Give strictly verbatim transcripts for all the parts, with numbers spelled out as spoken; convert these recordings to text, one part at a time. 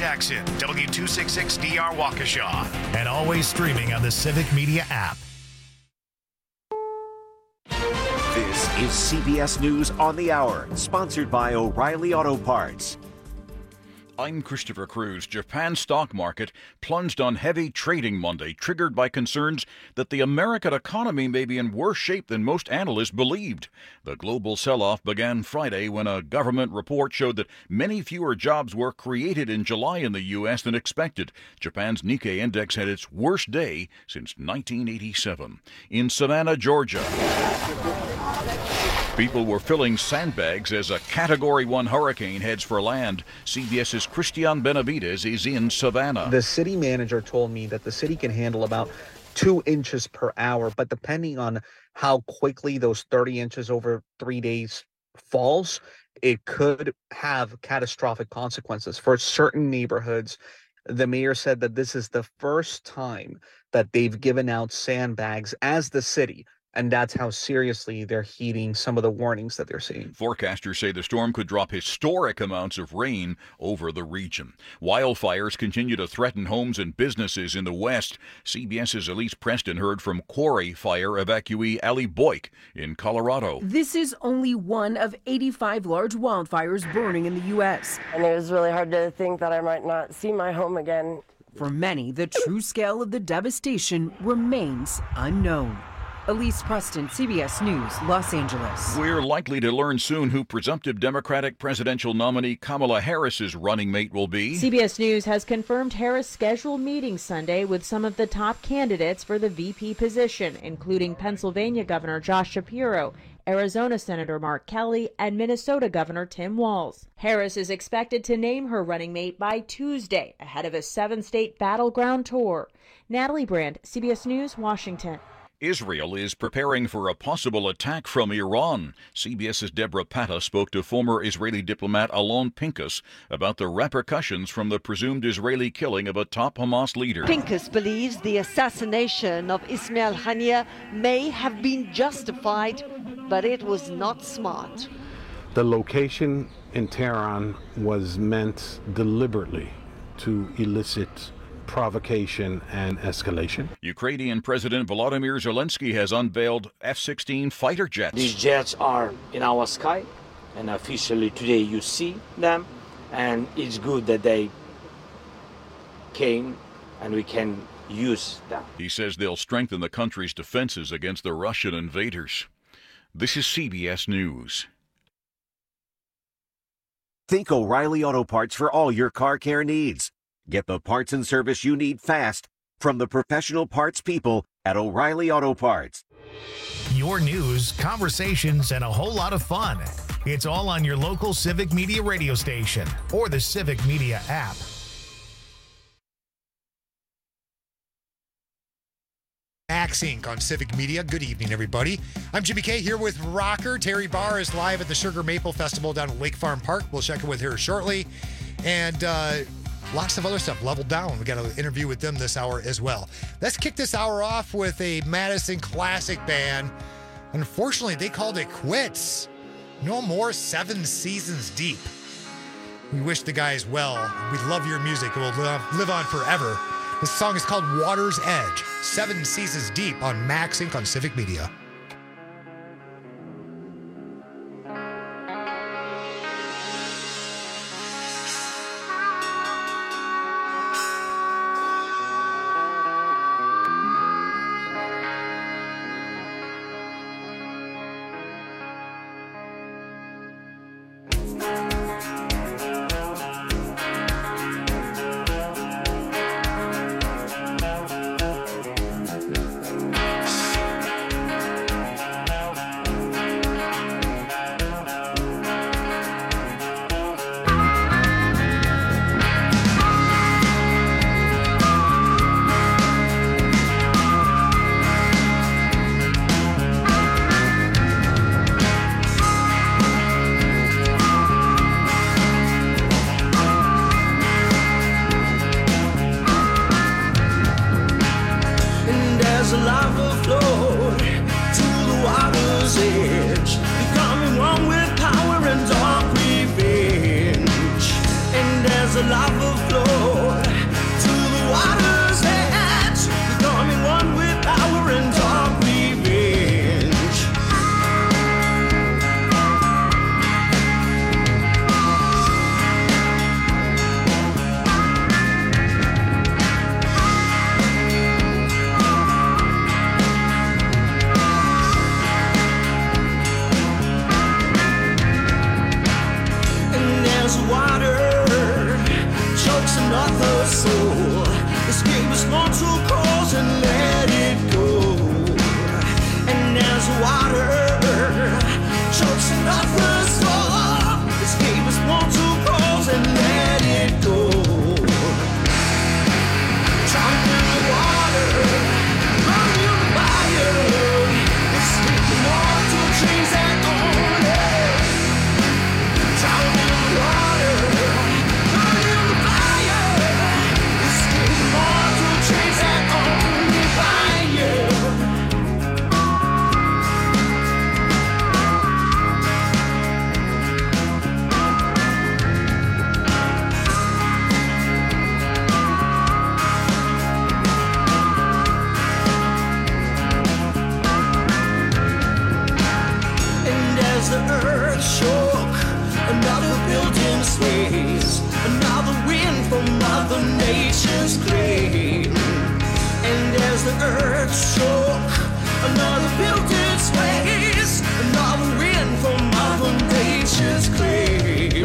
Jackson, W two sixty-six D R Waukesha, and always streaming on the Civic Media app. This is C B S News on the Hour, sponsored by O'Reilly Auto Parts. I'm Christopher Cruz. Japan's stock market plunged on heavy trading Monday, triggered by concerns that the American economy may be in worse shape than most analysts believed. The global sell-off began Friday when a government report showed that many fewer jobs were created in July in the U S than expected. Japan's Nikkei index had its worst day since nineteen eighty-seven. In Savannah, Georgia, people were filling sandbags as a Category one hurricane heads for land. CBS's Christian Benavides is in Savannah. The city manager told me that the city can handle about two inches per hour, but depending on how quickly those thirty inches over three days falls, it could have catastrophic consequences for certain neighborhoods. The mayor said that this is the first time that they've given out sandbags as the city, and that's how seriously they're heeding some of the warnings that they're seeing. Forecasters say the storm could drop historic amounts of rain over the region. Wildfires continue to threaten homes and businesses in the west. CBS's Elise Preston heard from Quarry Fire evacuee Ali Boyk in Colorado. This is only one of eighty-five large wildfires burning in the U S. And it was really hard to think that I might not see my home again. For many, the true scale of the devastation remains unknown. Elise Preston, C B S News, Los Angeles. We're likely to learn soon who presumptive Democratic presidential nominee Kamala Harris's running mate will be. C B S News has confirmed Harris' scheduled meeting Sunday with some of the top candidates for the V P position, including Pennsylvania Governor Josh Shapiro, Arizona Senator Mark Kelly, and Minnesota Governor Tim Walz. Harris is expected to name her running mate by Tuesday, ahead of a seven-state battleground tour. Natalie Brand, C B S News, Washington. Israel is preparing for a possible attack from Iran. CBS's Deborah Patta spoke to former Israeli diplomat Alon Pincus about the repercussions from the presumed Israeli killing of a top Hamas leader. Pincus believes the assassination of Ismail Haniyeh may have been justified, but it was not smart. The location in Tehran was meant deliberately to elicit provocation and escalation. Ukrainian President Volodymyr Zelensky has unveiled F sixteen fighter jets. These jets are in our sky, and officially today you see them, and it's good that they came and we can use them. He says they'll strengthen the country's defenses against the Russian invaders. This is C B S News. Think O'Reilly Auto Parts for all your car care needs. Get the parts and service you need fast from the professional parts people at O'Reilly Auto Parts. Your news, conversations, and a whole lot of fun. It's all on your local Civic Media radio station or the Civic Media app. Max Incorporated on Civic Media. Good evening, everybody. I'm Jimmy K here with rocker Terry Barr is live at the Sugar Maple Festival down at Lake Farm Park. We'll check in with her shortly. And uh, lots of other stuff. Leveled Down. We got an interview with them this hour as well. Let's kick this hour off with a Madison classic band. Unfortunately, they called it quits. No more Seven Seasons Deep. We wish the guys well. We love your music. It will live on forever. This song is called Water's Edge. Seven Seasons Deep on Max Incorporated on Civic Media. the soul. Escape its mortal cause and let it go. And as water chokes another soul, escape its mortal cause and let it go. Drown in the water, burn in the fire, escape the mortal chains that hold it. Drown in the water, burn in the fire, escape the mortal chains that only bind you. The earth shook, another building sways, another wind from Mother Nature's grave. And as the earth shook, another building sways, another wind from Mother Nature's grave.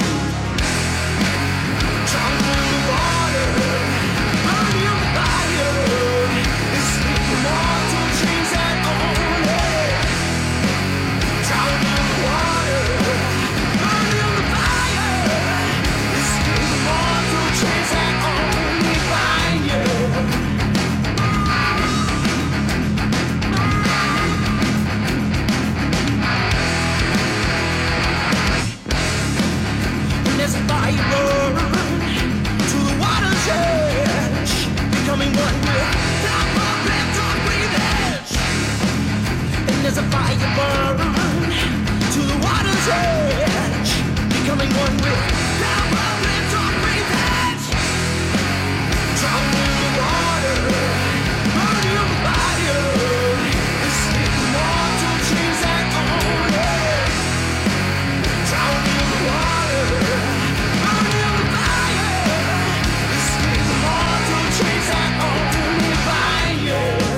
Drown in the water, burn in the fire, escape the mortal chains that own it. Drown in the water, burn in the fire, escape the mortal chains that only bind you. And as a fire burn to the water's edge, becoming one with that and dark breathage. And as a fire burn to the water's edge, becoming one with power and dark breathage. Drown in the water, burn in the fire, escape the mortal chains that own it. Drown in the water, burn in the fire, escape the mortal chains that only bind you.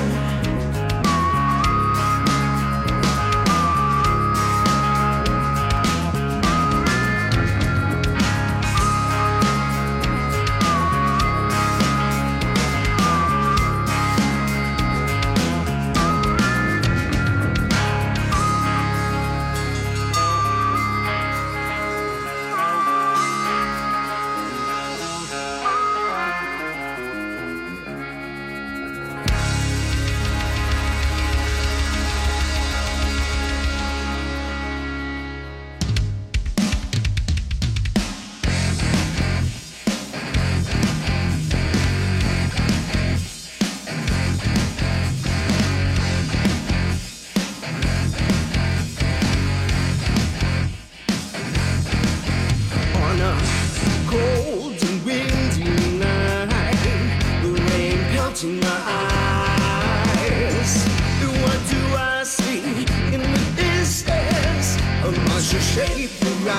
On a cold and windy night, the rain pelting my eyes. What do I see in the distance? A monster shape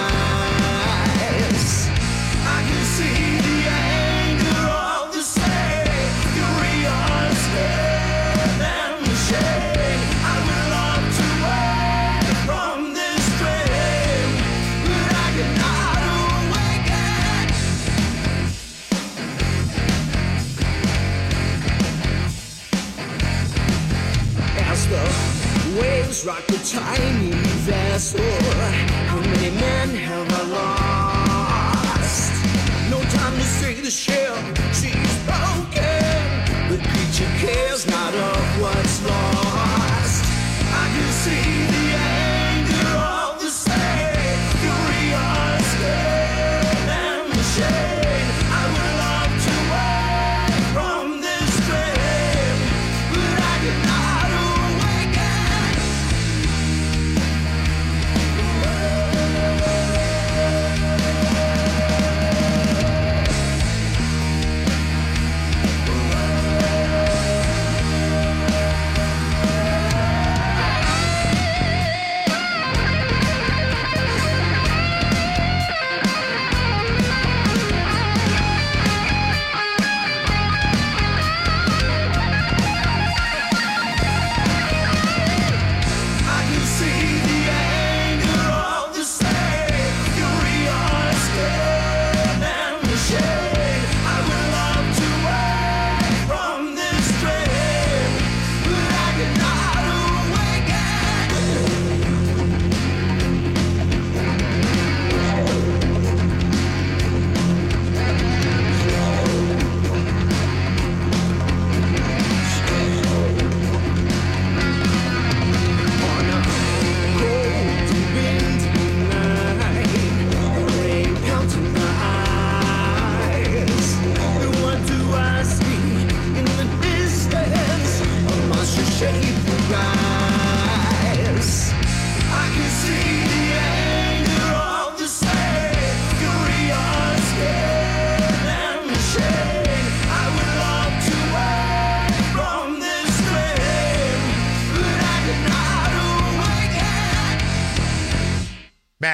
rise. I can see the anger of the slave, furious death and the shame. I would love to wake from this dream, but I cannot awaken. As the waves rock the tiny vessel, how many men have I lost? No time to say the ship, she's broken. The creature cares not of what's lost. I can see the anger of the slave, furious death and the shame. I would love to wake from this dream, but I cannot awaken.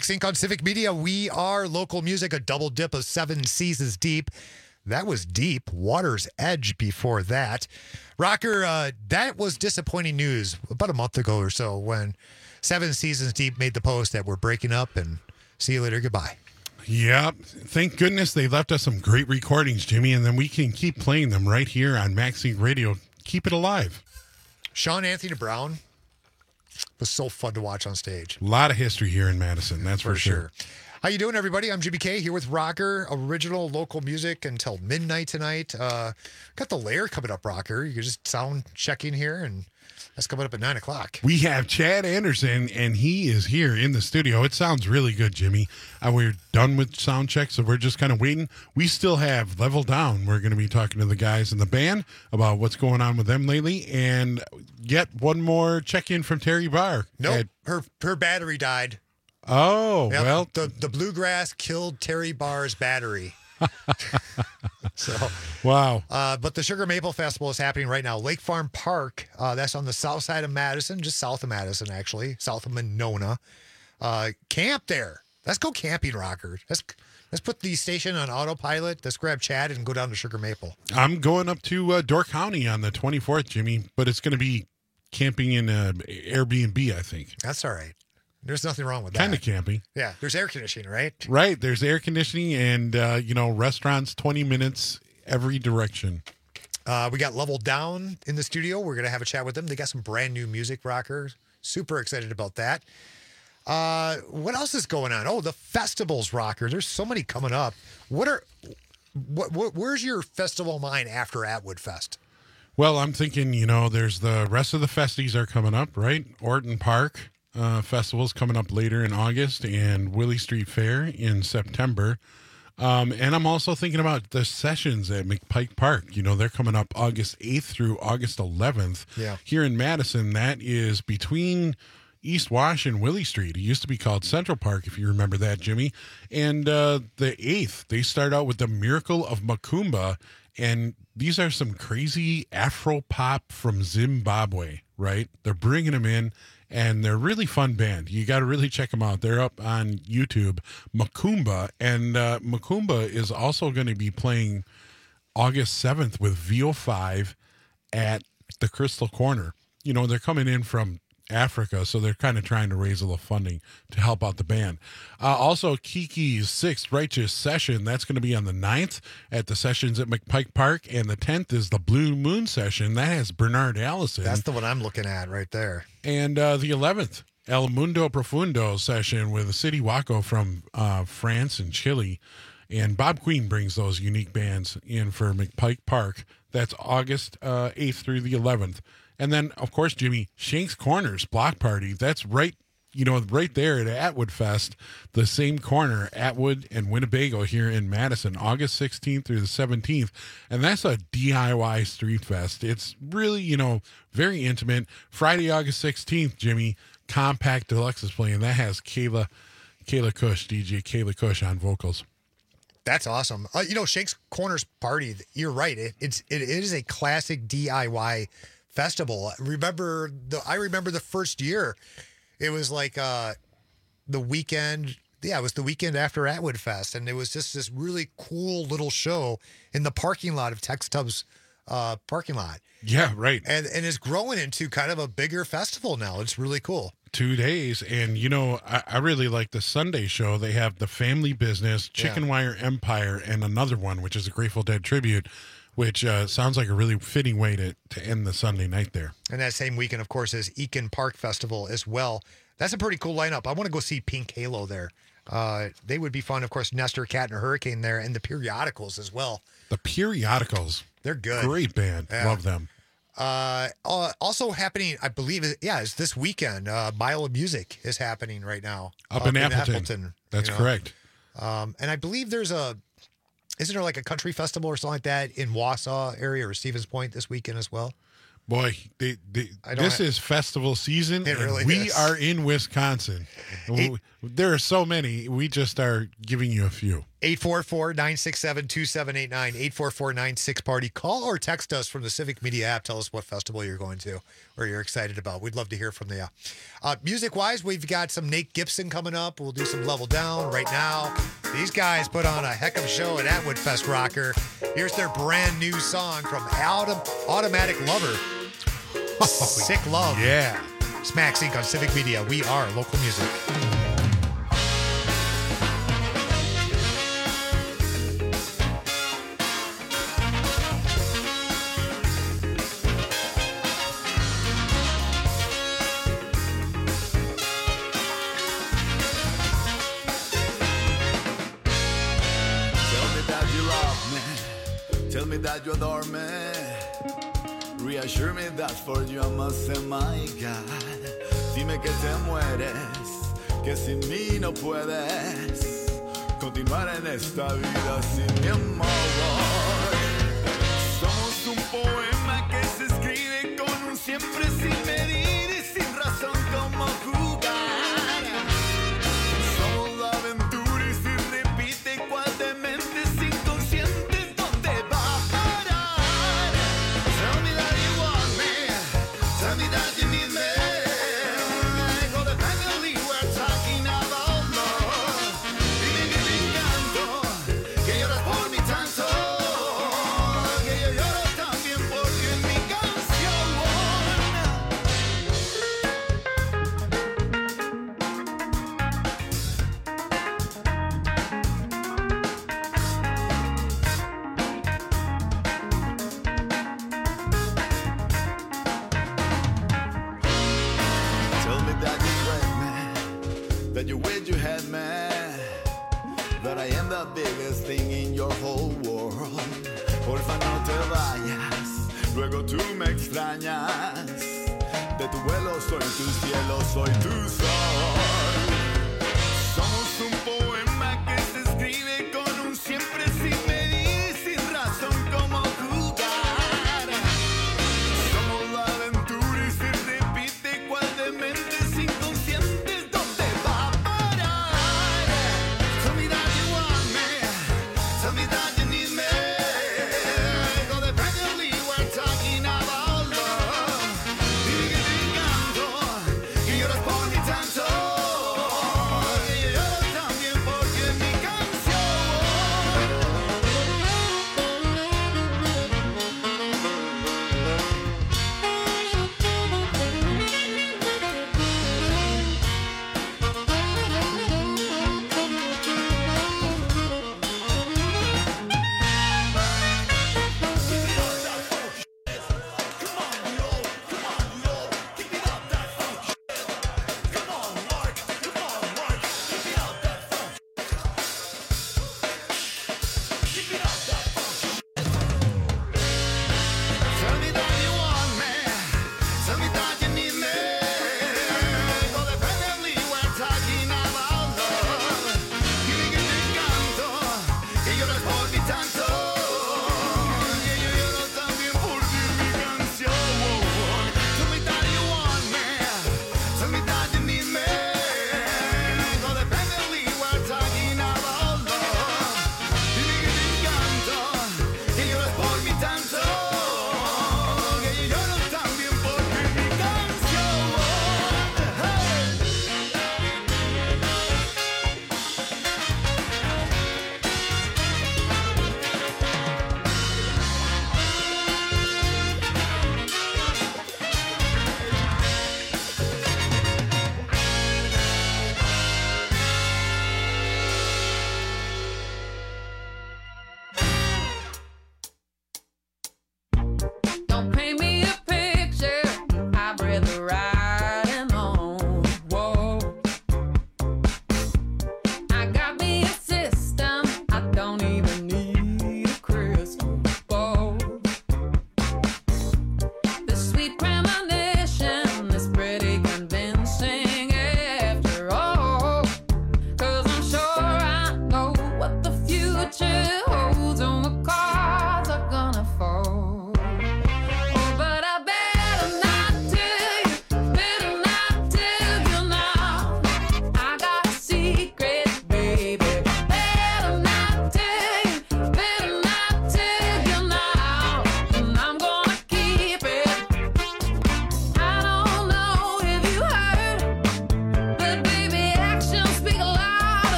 Sync on Civic Media. We are local music, a double dip of Seven Seasons Deep. That was deep. Water's Edge before that. Rocker, uh, that was disappointing news about a month ago or so when Seven Seasons Deep made the post that we're breaking up and see you later, goodbye. Yeah, thank goodness they left us some great recordings, Jimmy, and then we can keep playing them right here on Maxine Radio. Keep it alive. Sean Anthony Brown was so fun to watch on stage. A lot of history here in Madison, that's for, For sure. sure. How you doing, everybody? I'm Jimmy K here with Rocker, original local music until midnight tonight. Uh, got the Lair coming up, Rocker. You can just sound checking here, and that's coming up at nine o'clock. We have Chad Anderson, and he is here in the studio. It sounds really good, Jimmy. Uh, we're done with sound check, so we're just kind of waiting. We still have Level Down. We're going to be talking to the guys in the band about what's going on with them lately, and yet one more check-in from Terry Barr. Nope, At- her her battery died. Oh, Yep, well. the the bluegrass killed Terry Barr's battery. So wow. Uh, but the Sugar Maple Festival is happening right now. Lake Farm Park. Uh, that's on the south side of Madison, just south of Madison, actually, south of Monona. Uh, camp there. Let's go camping, Rocker. Let's let's put the station on autopilot. Let's grab Chad and go down to Sugar Maple. I'm going up to uh, Door County on the twenty-fourth, Jimmy, but it's going to be camping in uh, Airbnb, I think. That's all right. There's nothing wrong with that. Kind of camping. Yeah, there's air conditioning, right? Right. There's air conditioning and, uh, you know, restaurants, twenty minutes every direction. Uh, we got Level Down in the studio. We're going to have a chat with them. They got some brand new music, Rocker. Super excited about that. Uh, what else is going on? Oh, the festivals, Rocker. There's so many coming up. What are, what, what where's your festival mind after Atwood Fest? Well, I'm thinking, you know, there's the rest of the festies are coming up, right? Orton Park uh, Festival's coming up later in August, and Willie Street Fair in September. Um, and I'm also thinking about the sessions at McPike Park. You know, they're coming up August eighth through August eleventh. Yeah. Here in Madison, that is between East Wash and Willie Street. It used to be called Central Park, if you remember that, Jimmy. And uh, the eighth, they start out with the Miracle of Macumba. And these are some crazy Afro pop from Zimbabwe, right? They're bringing them in, and they're a really fun band. You got to really check them out. They're up on YouTube, Macumba. And uh, Macumba is also going to be playing August seventh with V O five at the Crystal Corner. You know, they're coming in from Africa, so they're kind of trying to raise a little funding to help out the band. Uh, also, Kiki's Sixth Righteous Session, that's going to be on the ninth at the Sessions at McPike Park, and the tenth is the Blue Moon Session. That has Bernard Allison. That's the one I'm looking at right there. And uh, the eleventh, El Mundo Profundo Session with City Waco from uh, France and Chile. And Bob Queen brings those unique bands in for McPike Park. That's August uh, eighth through the eleventh. And then, of course, Jimmy, Shank's Corners Block Party. That's right, you know, right there at Atwood Fest, the same corner, Atwood and Winnebago here in Madison, August sixteenth through the seventeenth. And that's a D I Y street fest. It's really, you know, very intimate. Friday, August sixteenth, Jimmy, Compact Deluxe is playing. That has Kayla, Kayla Kush, D J Kayla Kush on vocals. That's awesome. Uh, you know, Shank's Corners Party, you're right. It, it's, it is a classic D I Y festival. Remember the I remember the first year. It was like uh the weekend yeah, it was the weekend after Atwood Fest, and it was just this really cool little show in the parking lot of Tex Tubbs uh parking lot. Yeah, right. And and it's growing into kind of a bigger festival now. It's really cool. Two days. And, you know, I, I really like the Sunday show. They have the Family Business, Chicken Yeah. Wire Empire, and another one, which is a Grateful Dead tribute, which uh, sounds like a really fitting way to, to end the Sunday night there. And that same weekend, of course, is Eakin Park Festival as well. That's a pretty cool lineup. I want to go see Pink Halo there. Uh, they would be fun. Of course, Nestor, Cat, and Hurricane there, and the Periodicals as well. The Periodicals. They're good. Great band. Yeah. Love them. Uh, uh, also happening, I believe, is- yeah, it's this weekend. Uh, Mile of Music is happening right now. Up in Appleton. That's you know. correct. Um, and I believe there's a, isn't there like a country festival or something like that in Wausau area or Stevens Point this weekend as well? Boy, they, they, I don't this ha- is festival season, It and really we is. are in Wisconsin. It- there are so many. We just are giving you a few. eight four four, nine six seven, two seven eight nine, eight four four, nine six party. Call or text us from the Civic Media app. Tell us what festival you're going to or you're excited about. We'd love to hear from you. Uh, music-wise, we've got some Nate Gibson coming up. We'll do some Level Down right now. These guys put on a heck of a show at Atwood Fest, Rocker. Here's their brand new song from Autom- Automatic Lover. Oh, Sick Love. Yeah. Smack Sync on Civic Media. We are local music. Tell me that you adore me. Reassure me that for you I must say my God. Dime que te mueres, que sin mí no puedes continuar en esta vida sin mi amor. Somos un poema que se escribe con un siempre sin medir y sin razón como jugar. Somos la aventura y si repite cual de mentes inconscientes dónde va a parar. Tell me that you want me, tell me that you need me. Codependently we're talking about love. Dime que te encanto, que lloras por mí tanto, que yo lloro también porque en mi canción. Tell me that you crave me, that you wish you had me, that I am the biggest thing in your whole world. Porfa no te vayas, luego tú me extrañas. De tu vuelo soy tu cielo, soy tu sol. Somos un poema que se escribe con un siempre sin medir, sin razón como jugar. Somos la aventura y se repite cual de mentes inconscientes dónde va a parar. Tell me that you want me, tell me that you need me. Codependently we're talking about love. Dime que te encanto, que lloras por mí tanto,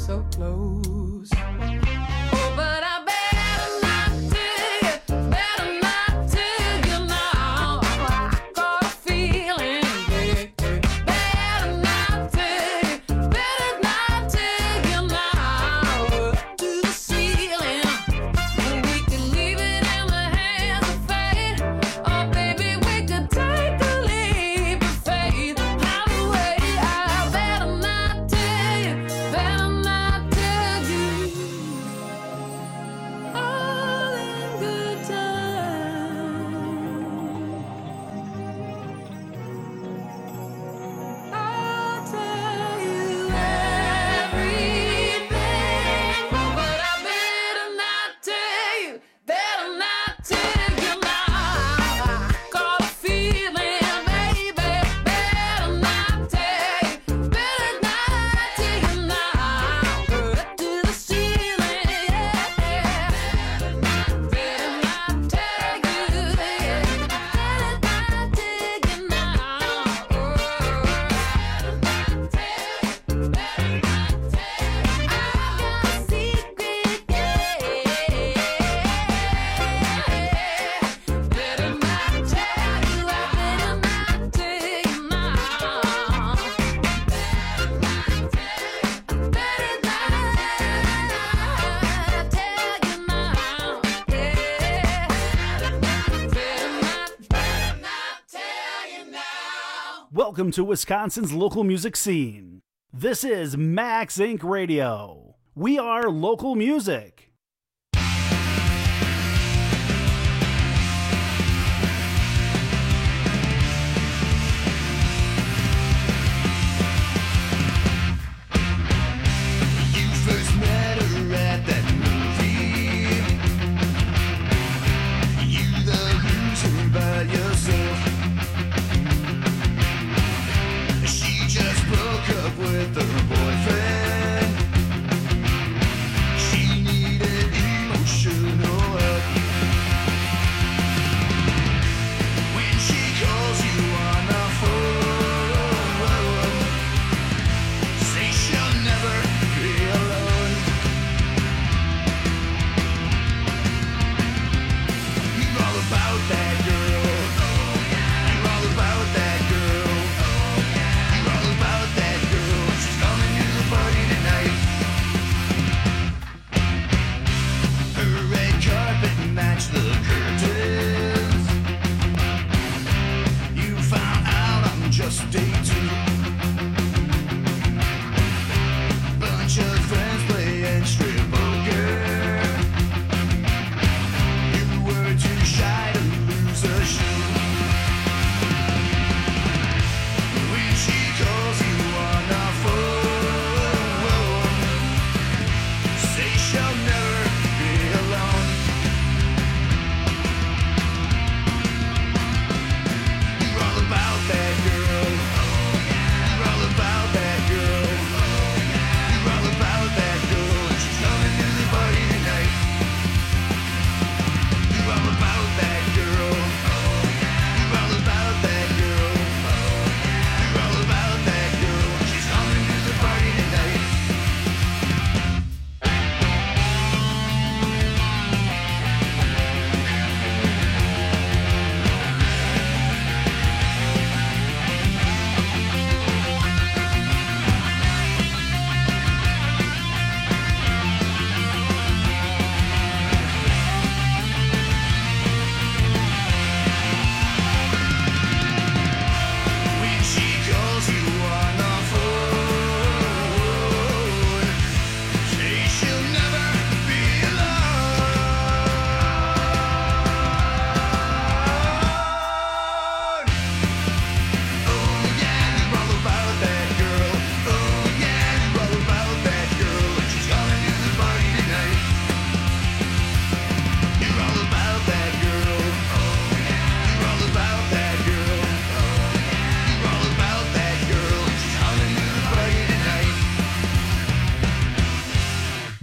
so close. Oh, but I better not tell you, better not tell you now. I got a feeling, yeah, yeah. Better not tell you, better not tell you now. Up to the ceiling, we can leave it in the hands of fate. Oh, baby, we could take a leap of faith. How the way I better not tell you, better not tell you. All in good time. I'll tell you everything, but I better not tell you, better not tell you now. I got a feeling, baby, better not tell you, better not tell you now. Up to the ceiling, yeah. Better not, better not tell you, yeah. Better not tell you now. Better not tell you, better not tell you. I got a secret, yeah. Better not tell you, I better not tell you now. Better not tell you, better not tell you now. Yeah. Better not, better not, better not tell you now. Welcome to Wisconsin's local music scene. This is Max Inc Radio. We are local music. You first met her at that movie. You the loser by yourself. She just broke up with her boyfriend. She needed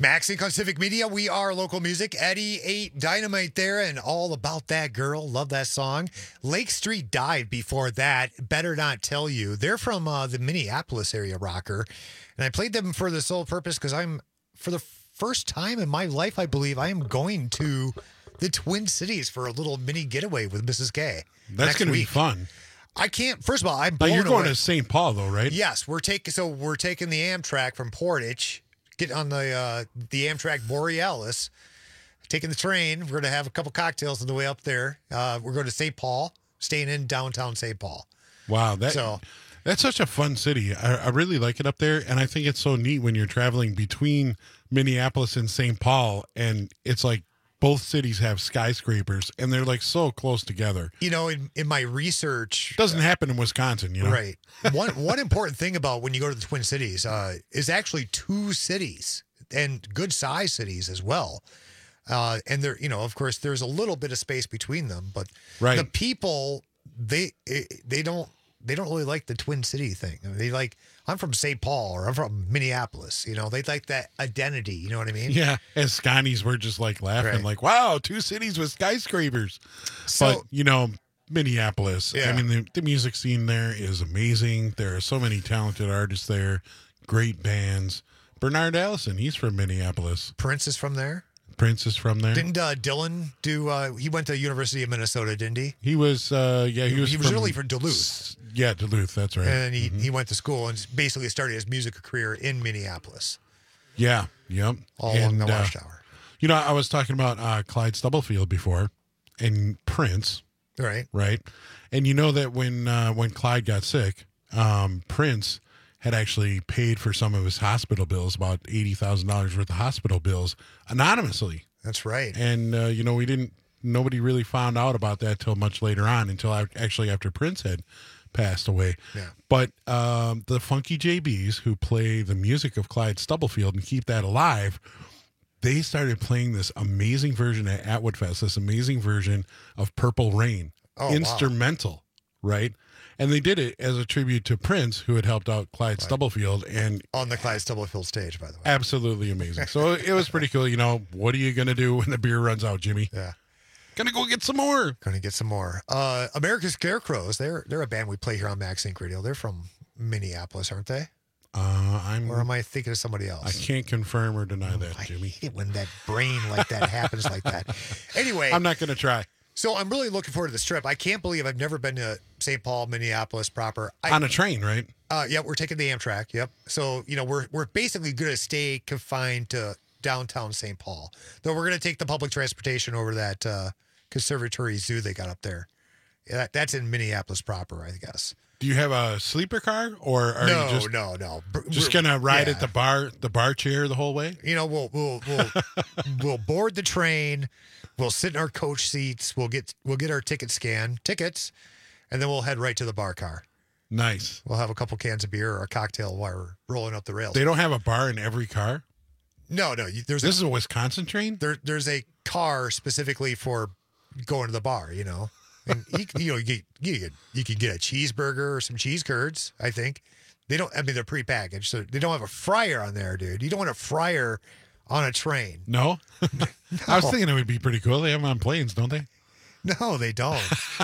Maxing on Civic Media. We are local music. Eddie ate Dynamite there and All About That Girl. Love that song. Lake Street Dive before that. Better Not Tell You. They're from uh, the Minneapolis area, rocker. And I played them for the sole purpose because I'm, for the first time in my life, I believe, I am going to the Twin Cities for a little mini getaway with Missus K. That's going to be fun. I can't, first of all, I'm Now, blown you're going away. to Saint Paul, though, right? Yes, we're taking, so we're taking the Amtrak from Portage. Get on the uh, the Amtrak Borealis, taking the train. We're going to have a couple cocktails on the way up there. Uh, we're going to Saint Paul, staying in downtown Saint Paul. Wow, that So- that's such a fun city. I, I really like it up there, and I think it's so neat when you're traveling between Minneapolis and Saint Paul, and it's like both cities have skyscrapers, and they're like so close together. You know, in, in my research, Doesn't happen in Wisconsin, you know? right? One one important thing about when you go to the Twin Cities uh, is actually two cities and good size cities as well. Uh, and there, you know, of course, there's a little bit of space between them, but Right. the people they they don't they don't really like the Twin City thing. They like, I'm from Saint Paul or I'm from Minneapolis. You know, they like that identity. You know what I mean? Yeah, as Scotties were just like laughing, Right. like, wow, two cities with skyscrapers. So- but, you know, Minneapolis, Yeah. I mean, the, the music scene there is amazing. There are so many talented artists there, great bands. Bernard Allison, he's from Minneapolis. Prince is from there. Prince is from there. Didn't uh, Dylan do? Uh, he went to University of Minnesota, didn't he? He was, uh, yeah, he was. He was from- really from Duluth. Yeah, Duluth. That's right. And he, he went to school and basically started his music career in Minneapolis. Yeah. Yep. All along the And, uh, Watchtower. You know, I was talking about uh, Clyde Stubblefield before, and Prince. Right. Right. And you know that when uh, when Clyde got sick, um, Prince had actually paid for some of his hospital bills, about eighty thousand dollars worth of hospital bills, anonymously. That's right. And, uh, you know, we didn't, nobody really found out about that till much later on, until I, actually after Prince had passed away. Yeah. But um, the Funky J Bs, who play the music of Clyde Stubblefield and keep that alive, they started playing this amazing version at Atwood Fest, this amazing version of Purple Rain, Oh, wow. instrumental, right? And they did it as a tribute to Prince, who had helped out Clyde Stubblefield, and On the Clyde Stubblefield stage, by the way. absolutely amazing. So it was pretty cool. You know, what are you going to do when the beer runs out, Jimmy? Yeah. Gonna go get some more. Gonna get some more. Uh, America's Scarecrows. They're they're a band we play here on Max Inc Radio. They're from Minneapolis, aren't they? Uh, I'm. Or am I thinking of somebody else? I can't confirm or deny that, I Jimmy. hate it when that brain like that happens like that. Anyway, I'm not going to try. so I'm really looking forward to this trip. I can't believe I've never been to Saint Paul, Minneapolis proper. I, On a train, right? Uh, yeah, we're taking the Amtrak. Yep. So you know we're we're basically going to stay confined to downtown Saint Paul. Though we're going to take the public transportation over that uh, Conservatory Zoo they got up there. Yeah, that, that's in Minneapolis proper, I guess. Do you have a sleeper car, or are no, you just no, no. Br- just we're- gonna ride yeah. at the bar, the bar chair the whole way? You know, we'll we'll we'll we'll board the train. We'll sit in our coach seats. We'll get we'll get our ticket scan tickets, and then we'll head right to the bar car. Nice. We'll have a couple cans of beer or a cocktail while we're rolling up the rails. They don't have a bar in every car. no, no. you- There's This a, is a Wisconsin train. there there's a car specifically for going to the bar. You know, and you, you know you get, you get you can get a cheeseburger or some cheese curds. I think they don't. I mean, they're prepackaged, so they don't have a fryer on there, dude. You don't want a fryer on a train. No, I was thinking it would be pretty cool. They have them on planes, don't they? No, they don't.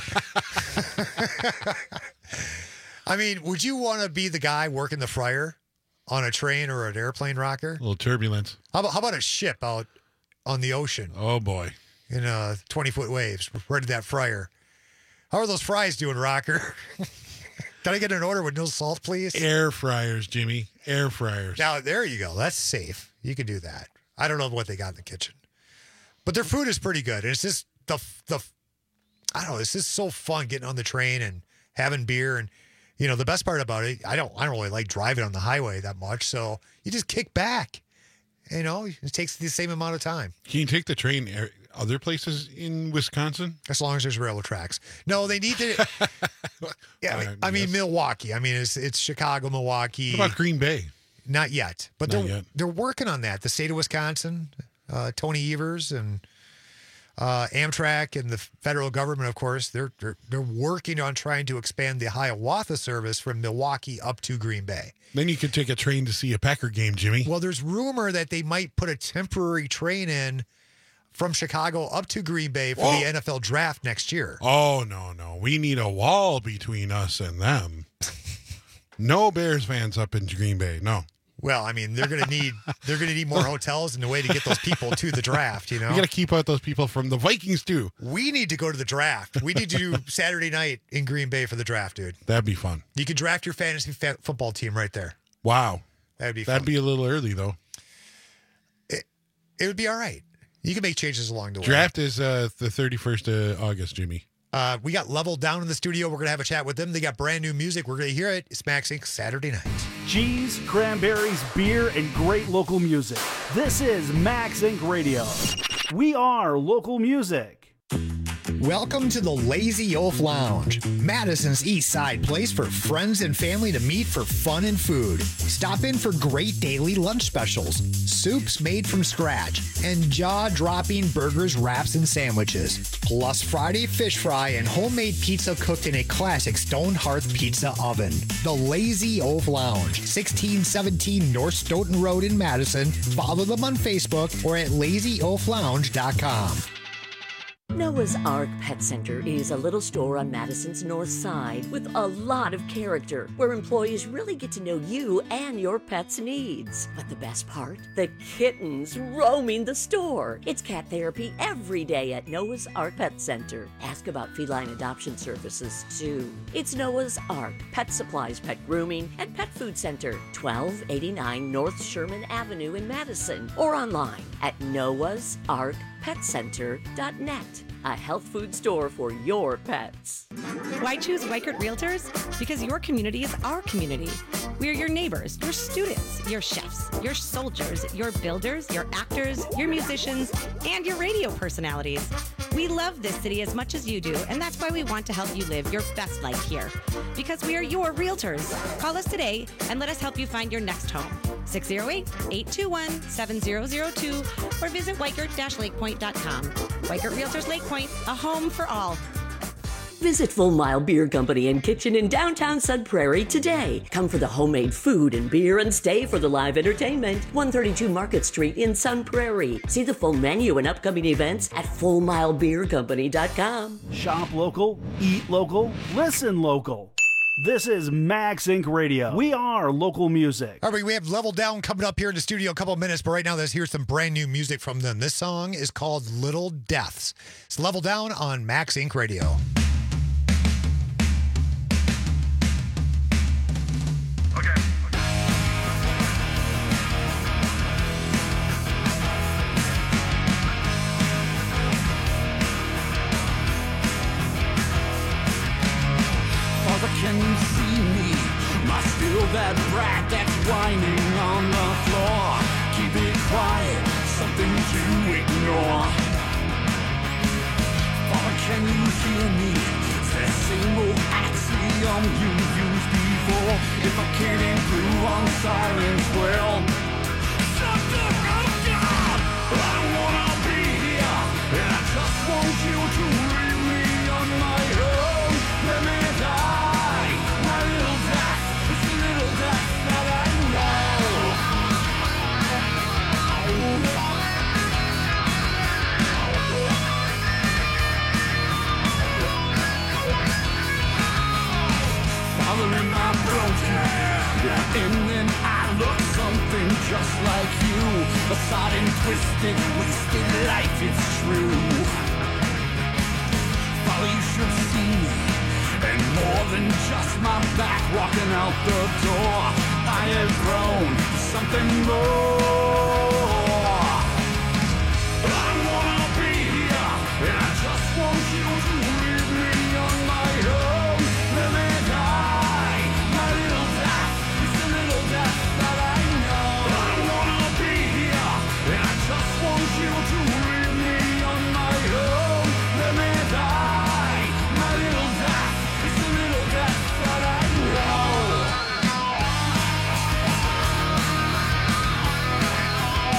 I mean, would you want to be the guy working the fryer on a train or an airplane, rocker? A little turbulence. How about how about a ship out on the ocean Oh boy. in uh twenty foot waves? Where did that fryer? How are those fries doing, rocker? Can I get an order with no salt, please? Air fryers, Jimmy. Air fryers. Now there you go. That's safe. You can do that. I don't know what they got in the kitchen, but their food is pretty good. And it's just the the I don't know. It's just so fun getting on the train and having beer. And you know the best part about it, I don't I don't really like driving on the highway that much. So you just kick back. You know, it takes the same amount of time Can you take the train air- other places in Wisconsin? as long as there's railroad tracks. No, they need to. Yeah, I mean, Uh, I mean yes. Milwaukee. I mean, it's it's Chicago, Milwaukee. What about Green Bay? Not yet, but Not they're yet. they're working on that. The state of Wisconsin, uh, Tony Evers, and Uh, Amtrak and the federal government, of course, they're, they're they're working on trying to expand the Hiawatha service from Milwaukee up to Green Bay. Then you could take a train to see a Packer game, Jimmy. Well, there's rumor that they might put a temporary train in from Chicago up to Green Bay for Whoa. the N F L draft next year. Oh, no, no. We need a wall between us and them. No Bears fans up in Green Bay. No. Well, I mean, they're going to need they're going to need more hotels and a way to get those people to the draft, you know? We got to keep out those people from the Vikings, too. We need to go to the draft. We need to do Saturday night in Green Bay for the draft, dude. That'd be fun. You could draft your fantasy fa- football team right there. Wow. That'd be fun. That'd be a little early, though. It, it would be all right. You can make changes along the way. Draft is uh, the thirty-first of August, Jimmy. Uh, we got Level Down in the studio. We're going to have a chat with them. They got brand new music. We're going to hear it. It's Max Inc Saturday night. Cheese, cranberries, beer, and great local music. This is Max Inc Radio. We are local music. Welcome to the Lazy Oaf Lounge, Madison's East Side place for friends and family to meet for fun and food. Stop in for great daily lunch specials, soups made from scratch, and jaw-dropping burgers, wraps, and sandwiches. Plus Friday fish fry and homemade pizza cooked in a classic stone hearth pizza oven. The Lazy Oaf Lounge, sixteen seventeen North Stoughton Road in Madison. Follow them on Facebook or at lazy oaf lounge dot com. Noah's Ark Pet Center is a little store on Madison's north side with a lot of character, where employees really get to know you and your pet's needs. But the best part? The kittens roaming the store. It's cat therapy every day at Noah's Ark Pet Center. Ask about feline adoption services, too. It's Noah's Ark Pet Supplies, Pet Grooming, and Pet Food Center, twelve eighty-nine North Sherman Avenue in Madison, or online at noahs ark pet center dot net. A health food store for your pets. Why choose Weichert Realtors? Because your community is our community. We're your neighbors, your students, your chefs, your soldiers, your builders, your actors, your musicians, and your radio personalities. We love this city as much as you do, and that's why we want to help you live your best life here. Because we are your realtors. Call us today and let us help you find your next home. six oh eight, eight two one, seven oh oh two or visit weichert dash lake point dot com. Weichert Realtors Lake Point, a home for all. Visit Full Mile Beer Company and Kitchen in downtown Sun Prairie today. Come for the homemade food and beer and stay for the live entertainment. one thirty-two Market Street in Sun Prairie. See the full menu and upcoming events at full mile beer company dot com. Shop local, eat local, listen local. This is Max Inc Radio. We are local music. All right, we have Level Down coming up here in the studio in a couple of minutes, but right now let's hear some brand new music from them. This song is called Little Deaths. It's Level Down on Max Inc Radio. Can you see me? Am I still that brat that's whining on the floor? Keep it quiet, something to ignore. Father, can you hear me? It's that same old axiom you've used before. If I can't improve on silence, well, shut the fuck up! I don't wanna be here, and I just want you to leave me on my own. Let me die. Following my broken, and then I look something just like you. A sodden, twisted, wasted life, it's true. Father, you should see me, and more than just my back walking out the door. I have grown to something more. I don't wanna be here, and I just want you to leave me on my own. Let me die, my little death. It's a little death that I know. I don't wanna be here, and I just want you to leave me on my own. Let me die, my little death. It's a little death that I know.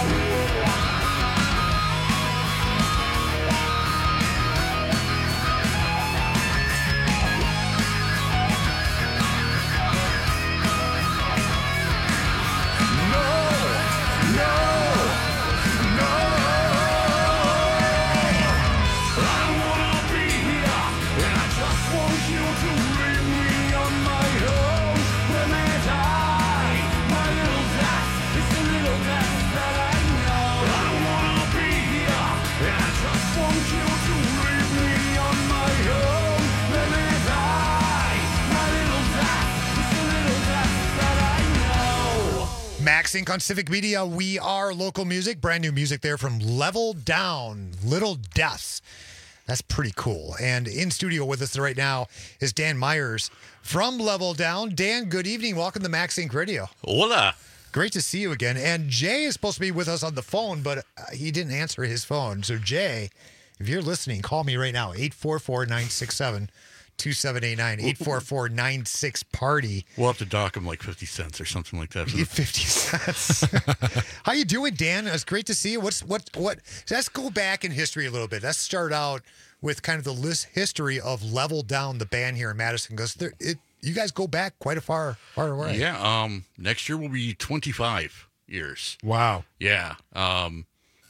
Max Inc on Civic Media. We are local music. Brand new music there from Level Down, Little Deaths. That's pretty cool. And in studio with us right now is Dan Myers from Level Down. Dan, good evening. Welcome to Max Inc Radio. Hola. Great to see you again. And Jay is supposed to be with us on the phone, but uh, he didn't answer his phone. So, Jay, if you're listening, call me right now, eight four four, nine six seven, two seven eight nine, eight four four, nine six, party. We'll have to dock him like fifty cents or something like that. fifty cents. How you doing, Dan? It's great to see you. What's what what? Let's go back in history a little bit. Let's start out with kind of the list history of Level Down, the band here in Madison, because it you guys go back quite a far far away. Yeah. Um. Next year will be twenty-five years. Wow. Yeah. Um.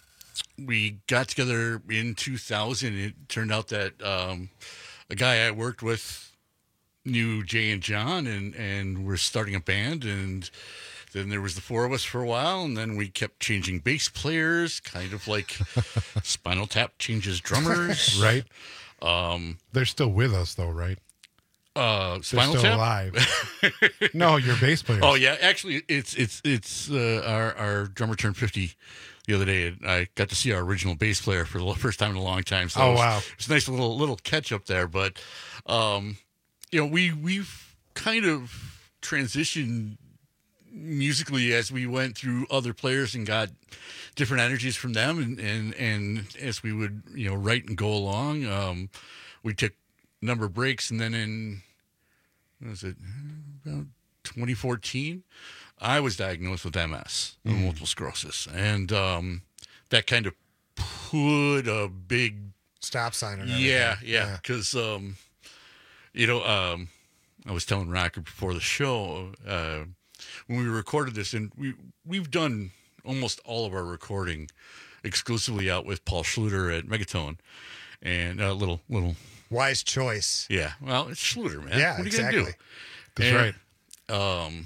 We got together in two thousand. It turned out that um, a guy I worked with knew Jay and John, and and we're starting a band, and then there was the four of us for a while, and then we kept changing bass players, kind of like Spinal Tap changes drummers. Right. Um, They're still with us, though, right? Uh, Spinal They're still Tap? alive. No, your bass players. Oh yeah, actually, it's it's it's uh, our our drummer turned fifty the other day, and I got to see our original bass player for the first time in a long time. So Oh, it was, wow. it's a nice little little catch up there. But um, you know, we we've kind of transitioned musically as we went through other players and got different energies from them, and and and as we would you know write and go along, um, we took a number of breaks, and then in what was it about twenty fourteen, I was diagnosed with M S, Mm. multiple sclerosis, and um, that kind of put a big stop sign on yeah, everything. yeah, because um, you know, um, I was telling Rocker before the show uh, when we recorded this, and we we've done almost all of our recording exclusively out with Paul Schluter at Megatone, and a uh, little little wise choice. Yeah, well, it's Schluter, man. Yeah, what are you exactly. gonna do? That's And, right. Um,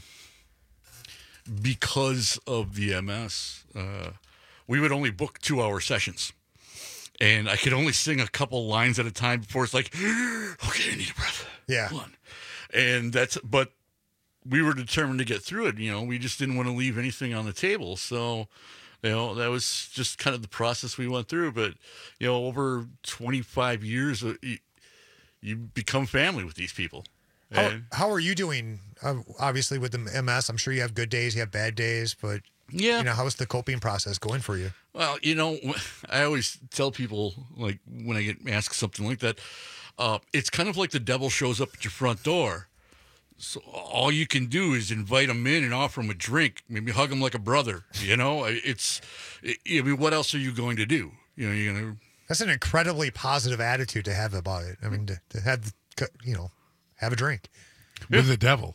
because of the M S, uh, we would only book two-hour sessions, and I could only sing a couple lines at a time before it's like, okay, I need a breath. Yeah. One. And that's, but we were determined to get through it. You know, we just didn't want to leave anything on the table. So, you know, that was just kind of the process we went through. But, you know, over twenty-five years, uh, you, you become family with these people. How, And- how are you doing? Uh, obviously, with the M S, I'm sure you have good days, you have bad days, but yeah, you know, how's the coping process going for you? Well, you know, I always tell people, like, when I get asked something like that, uh, it's kind of like the devil shows up at your front door. So all you can do is invite him in and offer him a drink, maybe hug him like a brother. You know, it's, I mean, what else are you going to do? You know, you're going to. That's an incredibly positive attitude to have about it. I mean, to, to have, you know, have a drink with the devil.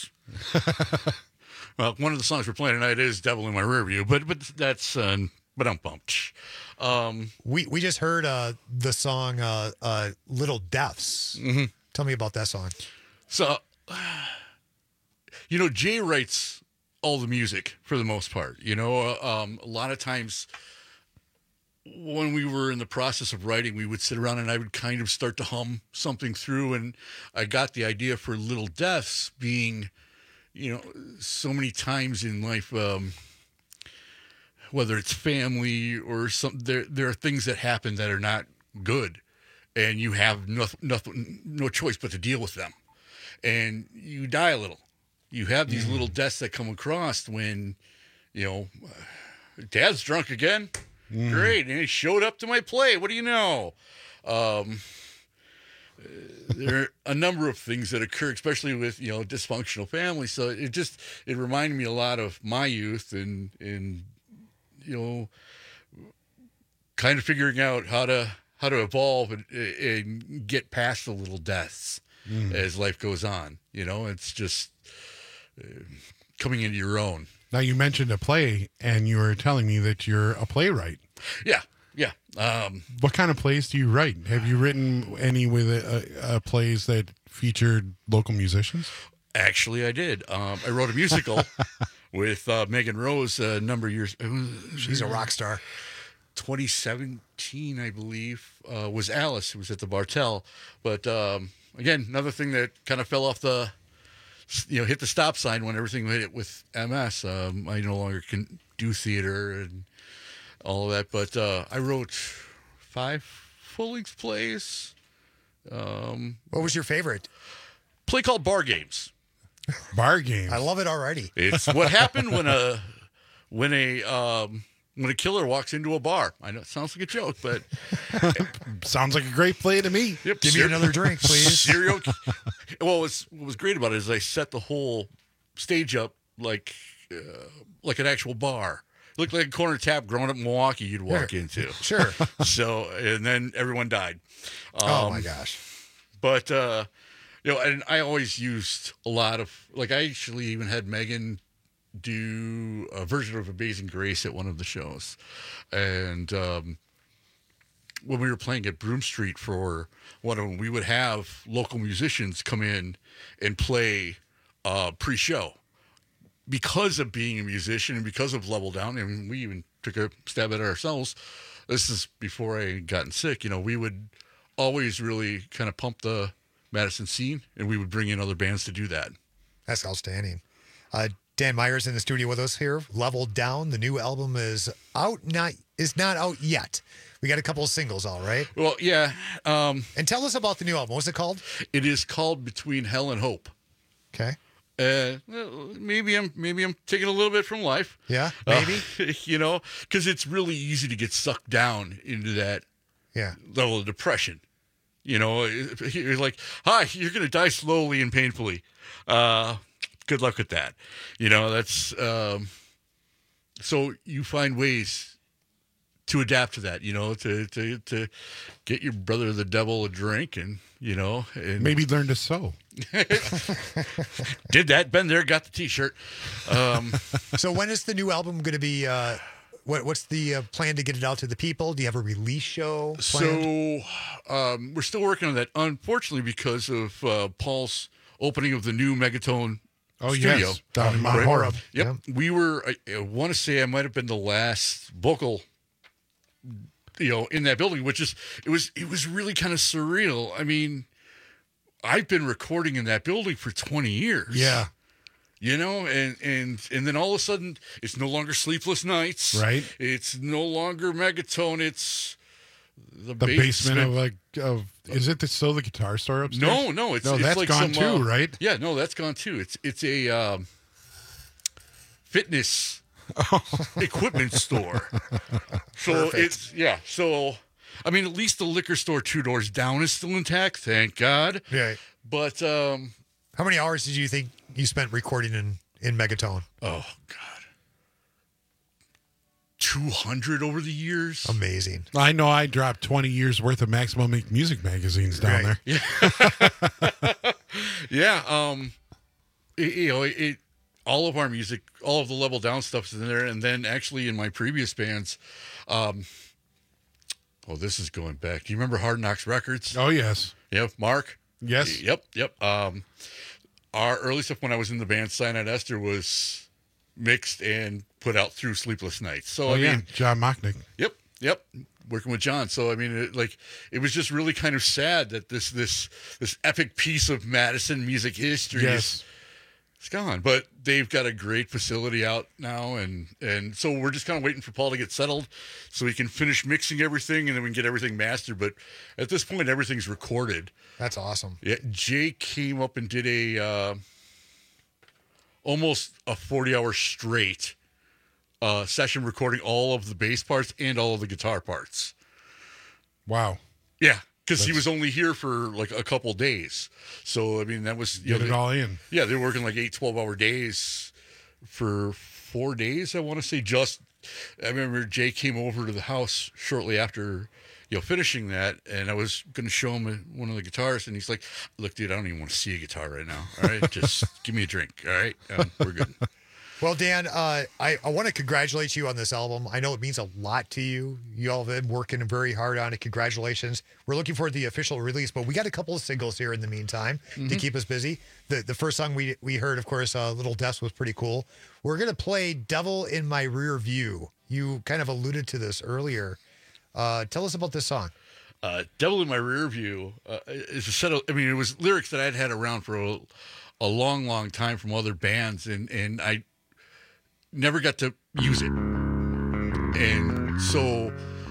Well, one of the songs we're playing tonight is "Devil in My Rear View," but but that's uh, but I'm bumped. Um, we we just heard uh, the song uh, uh, "Little Deaths." Mm-hmm. Tell me about that song. So, you know, Jay writes all the music for the most part. You know, uh, um, a lot of times when we were in the process of writing, we would sit around and I would kind of start to hum something through, and I got the idea for Little Deaths being, you know, so many times in life, um, whether it's family or some, there there are things that happen that are not good, and you have no, nothing, no choice but to deal with them, and you die a little. You have these Mm. little deaths that come across when, you know, Dad's drunk again. Mm. Great, and he showed up to my play. What do you know? Um, there are a number of things that occur, especially with, you know, dysfunctional families. So it just, it reminded me a lot of my youth and, and, you know, kind of figuring out how to, how to evolve and, and get past the little deaths Mm. as life goes on. You know, it's just uh, coming into your own. Now, you mentioned a play, and you were telling me that you're a playwright. Yeah, yeah. Um, What kind of plays do you write? Have you written any with uh, uh, plays that featured local musicians? Actually, I did. Um, I wrote a musical with uh, Megan Rose a number of years. She's a rock star. twenty seventeen, I believe, uh, was Alice. It was at the Bartell. But um, again, another thing that kind of fell off the you know, hit the stop sign when everything hit it with M S. Um, I no longer can do theater and all of that, but uh, I wrote five full-length plays. Um, what was your favorite? Play called Bar Games. Bar Games. I love it already. It's what happened when a when a um, when a killer walks into a bar. I know it sounds like a joke, but sounds like a great play to me. Yep. Give me another drink, please. Serial. Well, what's, what was great about it is I set the whole stage up like uh, like an actual bar. It looked like a corner tap growing up in Milwaukee you'd walk Sure. into. Sure. So, and then everyone died. Um, Oh, my gosh. But, uh, you know, and I always used a lot of, like, I actually even had Megan do a version of Amazing Grace at one of the shows. And um, when we were playing at Broome Street for one of them, we would have local musicians come in and play uh, pre-show. Because of being a musician and because of Level Down, and we even took a stab at it ourselves. This is before I had gotten sick. You know, we would always really kind of pump the Madison scene, and we would bring in other bands to do that. That's outstanding. Uh, Dan Myers in the studio with us here. Level Down. The new album is out. Not is not out yet. We got a couple of singles, all right. Well, yeah. Um, and tell us about the new album. What's it called? It is called Between Hell and Hope. Okay. Uh, well, maybe I'm maybe I'm taking a little bit from life. Yeah, maybe. Uh, you know, because it's really easy to get sucked down into that yeah level of depression. You know, you're like, hi, you're going to die slowly and painfully. Uh, good luck with that. You know, that's um, so you find ways to adapt to that. You know, to to to get your brother the devil a drink and. You know, and maybe learn to sew. Did that? Been there, got the T-shirt. Um, so when is the new album going to be? Uh, what, what's the uh, plan to get it out to the people? Do you have a release show planned? So um, we're still working on that. Unfortunately, because of uh, Paul's opening of the new Megatone oh, studio yes. down in Mount right? Horeb. Yep, Yeah. we were. I, I want to say I might have been the last vocal. You know, in that building, which is it was it was really kind of surreal. I mean, I've been recording in that building for twenty years. Yeah. You know, and and and then all of a sudden it's no longer Sleepless Nights. Right. It's no longer Megatone, it's the, The basement, of like of is it the, still the guitar store upstairs? No, no, it's no, it's that's like gone some, too, uh, right? Yeah, no, that's gone too. It's it's a um, fitness equipment store. So Perfect. it's yeah. So I mean, at least the liquor store two doors down is still intact. Thank God. Right. But um, how many hours did you think you spent recording in in Megatone? Oh God, two hundred over the years. Amazing. I know I dropped twenty years worth of Maximum Make Music magazines down Right. there. Yeah. yeah. Um, it, you know, it, it all of our music, all of the Level Down stuff's in there, and then actually in my previous bands, um, oh, this is going back. Do you remember Hard Knocks Records? Oh yes. Yep, Mark. Yes. Yep, yep. Um, our early stuff when I was in the band Cyanide Esther was mixed and put out through Sleepless Nights. So Oh I yeah, mean, John Mocknick. Yep, yep. Working with John. So I mean, it, like, it was just really kind of sad that this this this epic piece of Madison music history Yes. is it's gone. But they've got a great facility out now, and and so we're just kind of waiting for Paul to get settled so he can finish mixing everything, and then we can get everything mastered. But at this point, everything's recorded. That's awesome. Yeah, Jay came up and did a uh, almost a forty hour straight uh, session recording all of the bass parts and all of the guitar parts. Wow. Yeah, because he That's- was only here for like a couple days. So, I mean, that was... you Get know, it they- all in. Yeah, they were working like eight, twelve hour days for four days, I want to say. Just, I remember Jay came over to the house shortly after, you know, finishing that, and I was going to show him one of the guitars, and he's like, look, dude, I don't even want to see a guitar right now. All right, just give me a drink. All right, um, we're good. Well, Dan, uh, I, I want to congratulate you on this album. I know it means a lot to you. You all have been working very hard on it. Congratulations. We're looking for the official release, but we got a couple of singles here in the meantime to Mhm. keep us busy. The the first song we we heard, of course, uh, Little Deaths was pretty cool. We're going to play Devil in My Rear View. You kind of alluded to this earlier. Uh, tell us about this song. Uh, Devil in My Rear View uh, is a set of, I mean, it was lyrics that I'd had around for a, a long, long time from other bands, and, and I never got to use it. And so,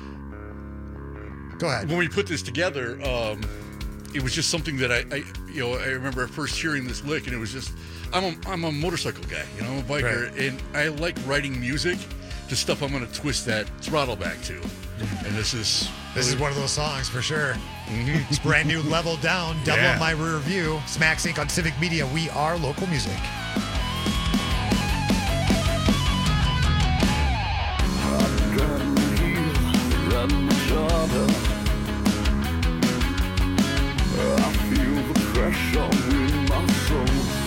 go ahead. When we put this together, um, it was just something that I, I, you know, I remember first hearing this lick, and it was just, I'm a, I'm a motorcycle guy, you know, I'm a biker, right. And I like writing music to stuff I'm going to twist that throttle back to. And this is this really, is one of those songs for sure. Mm-hmm. It's brand new, Level Down, Double Yeah. Up My Rear View. Smacks Incorporated on Civic Media. We are local music. I feel the pressure in my soul.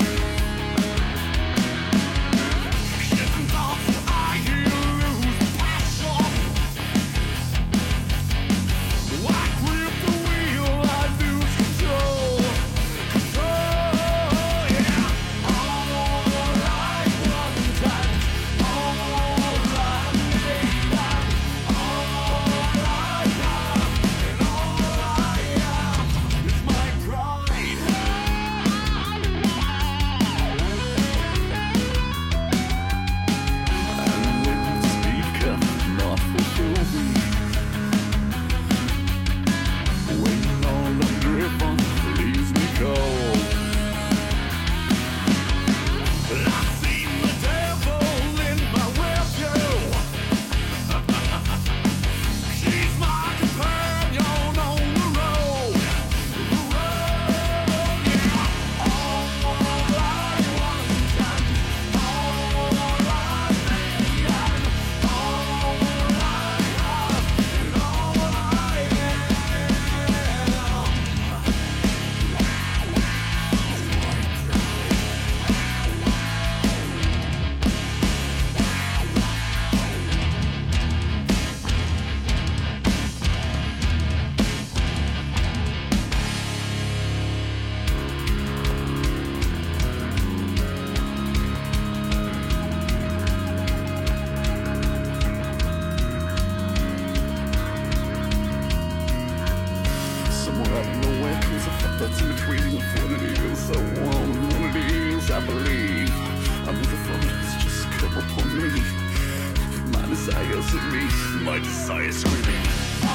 that's in between infinity is the one it is, I believe. I move the thoughts just come upon me. My desires in me, my desires screaming.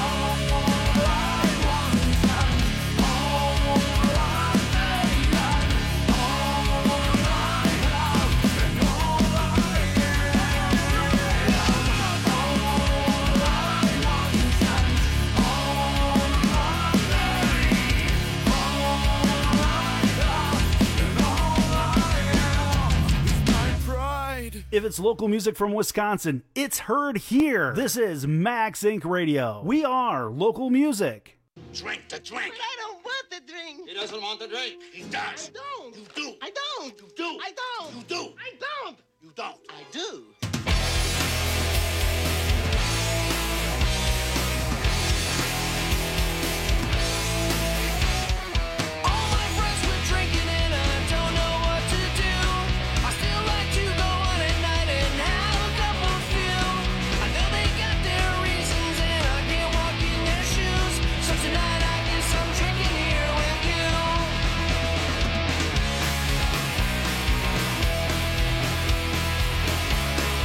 If it's local music from Wisconsin, it's heard here. This is Max Incorporated. Radio. We are local music. Drink the drink. But I don't want the drink. He doesn't want the drink. He does. I don't. You do. I don't. You do. I don't. You do. I don't. You don't. I do. Tonight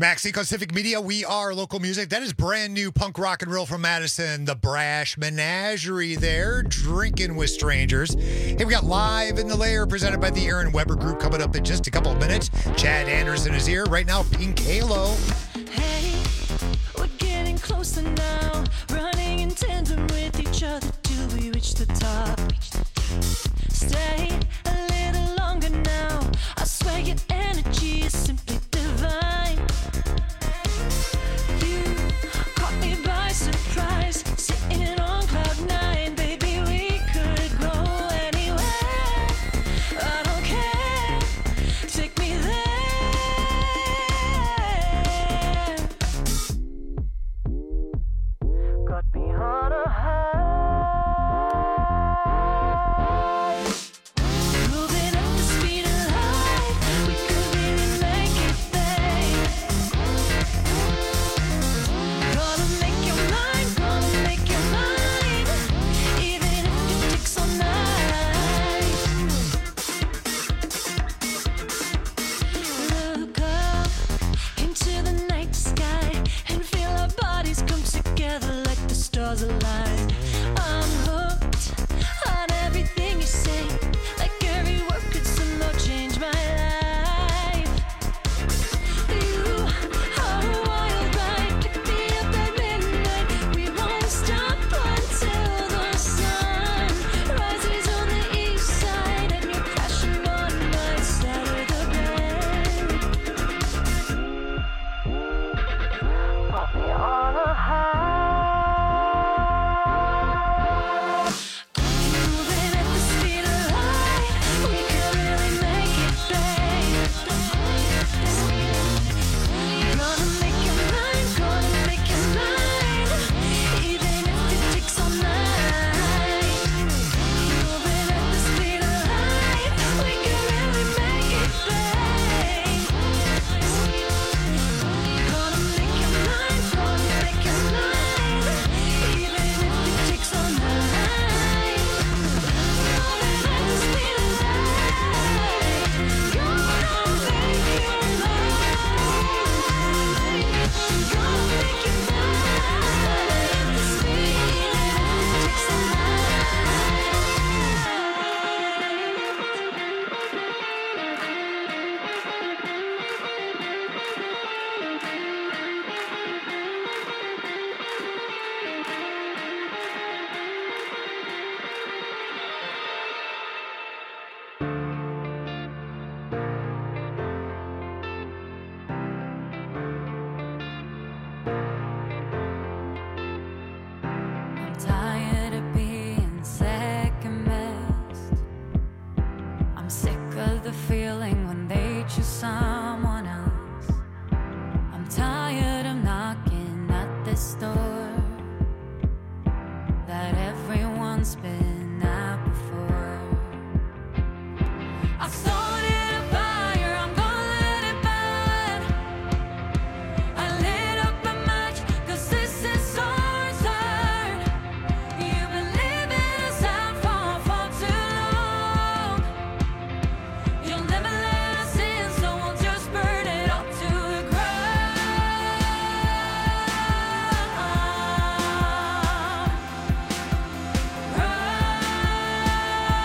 Max Inc on Civic Media. We are local music. That is brand new punk rock and roll from Madison. The Brash Menagerie there, drinking with strangers. Hey, we got Live in the Lair presented by the Aaron Weber Group coming up in just a couple of minutes. Chad Anderson is here. Right now, Pink Halo. Hey, we're getting closer now, running in tandem with each other till we reach the top. Stay a little longer now. I swear your energy is simply divine. You caught me by surprise, sitting on cloud nine. Baby, we could go anywhere. I don't care. Take me there. Got me on a high. Moving at the speed of light, we could really make it, babe. Gonna make your mind, gonna make your mind, even if it takes all night. Look up into the night sky and feel our bodies come together like the stars align. I'm hooked on everything you say, like every word could somehow change my life. You are a wild ride, pick me up at midnight. We won't stop until the sun rises on the east side and you're crashing on my side of the bed. Put me on a high. Moving at the speed of light, we could really make it, babe. Gonna make your mind, gonna make your mind, even if it takes all night. Moving at the speed of light, we could really make it, babe. Gonna make your mind, gonna make your mind, even if it takes all night. Moving at the speed of light, gonna make your mind, gonna make your mind, the speed takes all night. I'm tired of being second best. I'm sick of the feeling when they choose someone else. I'm tired of knocking at this door that everyone's been at before. I started a fire, I'm gonna let it burn. I lit up a match, 'cause this is our turn. You've been living us out for far too long. You'll never let us in, so we'll just burn it all to the ground.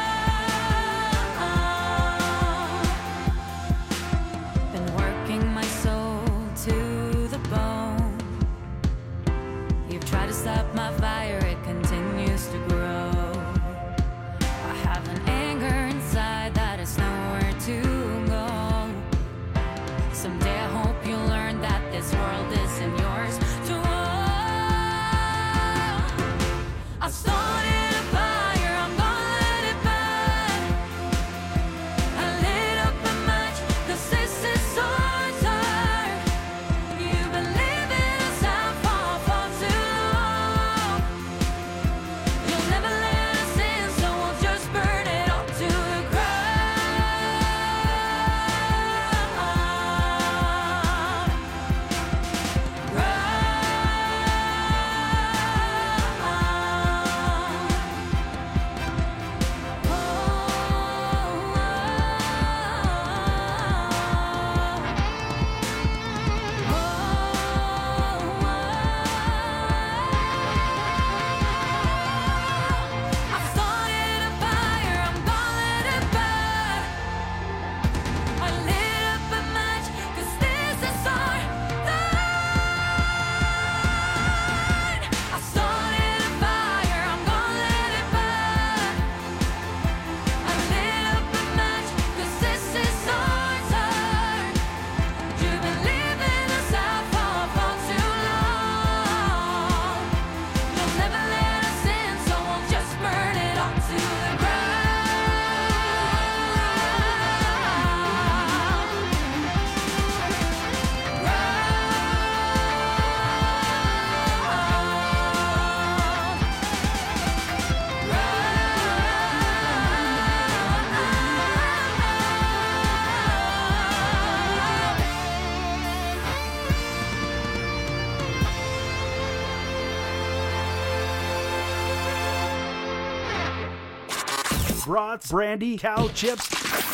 brats, brandy, cow chips,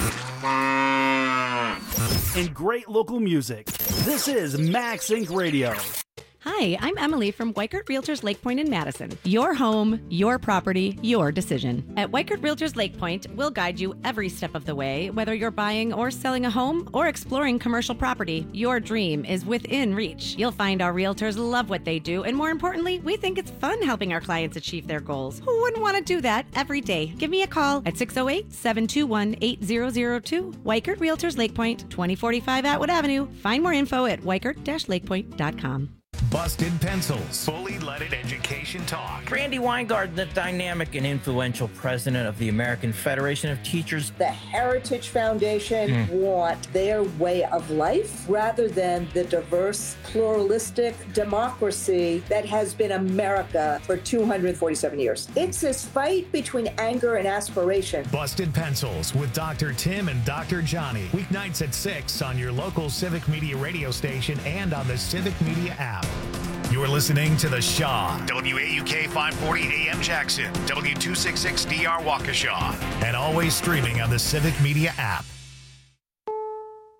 and great local music. This is Max Inc Radio. Hi, I'm Emily from Weichert Realtors Lake Point in Madison. Your home, your property, your decision. At Weichert Realtors Lake Point, we'll guide you every step of the way, whether you're buying or selling a home or exploring commercial property. Your dream is within reach. You'll find our realtors love what they do, and more importantly, we think it's fun helping our clients achieve their goals. Who wouldn't want to do that every day? Give me a call at six oh eight, seven two one, eight zero zero two. Weichert Realtors Lake Point, twenty forty-five Atwood Avenue. Find more info at weichert dash lake point dot com. Busted Pencils, fully leaded education talk. Randy Weingarten, the dynamic and influential president of the American Federation of Teachers. The Heritage Foundation mm. want their way of life rather than the diverse, pluralistic democracy that has been America for two hundred forty-seven years. It's this fight between anger and aspiration. Busted Pencils with Doctor Tim and Doctor Johnny. Weeknights at six on your local Civic Media radio station and on the Civic Media app. You're listening to The Shaw, W A U K five forty A M Jackson, W two sixty-six D R Waukesha, and always streaming on the Civic Media app.